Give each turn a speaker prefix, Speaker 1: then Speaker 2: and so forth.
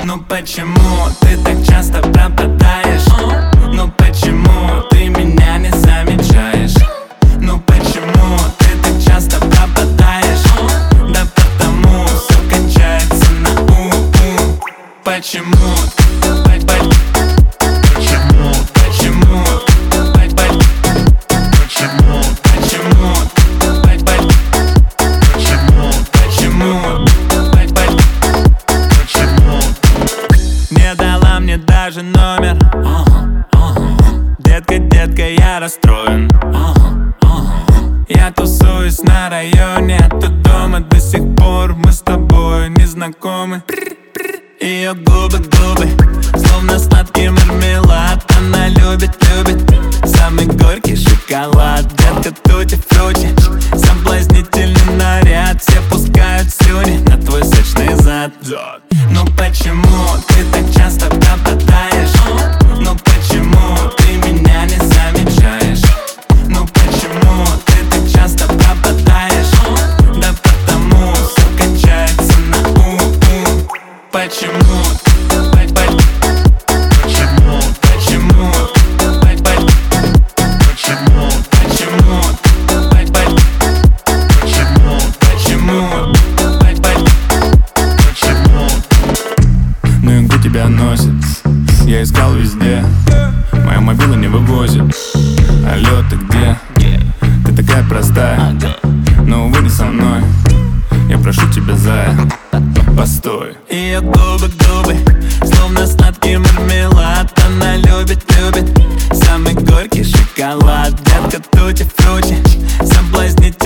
Speaker 1: Ну почему ты так часто пропадаешь? Ну почему ты меня не замечаешь? Ну почему ты так часто пропадаешь? Да потому все кончается на у-у. Почему? Не дала мне даже номер. Детка, детка, я расстроен. Я тусуюсь на районе, а ты дома до сих пор. Мы с тобой не знакомы. Ее губы, губы, словно сладкий мармелад. Она любит, любит самый горький шоколад. Детка, тути-фрути, соблазнительный наряд. Все пускают слюни на твой сочный зад. Ну почему ты так часто пропадаешь? Ну почему ты меня не замечаешь? Ну почему ты так часто пропадаешь? Да потому все кончается на у-у. Почему? Тебя носит, я искал везде, моя мобила не вывозит. Алло, ты где? Ты такая простая, но увы, не со мной. Я прошу тебя, зая, постой. Ее губы, губы, словно сладкий мармелад. Она любит, любит самый горький шоколад. Детка, тути-фрути, соблазнительный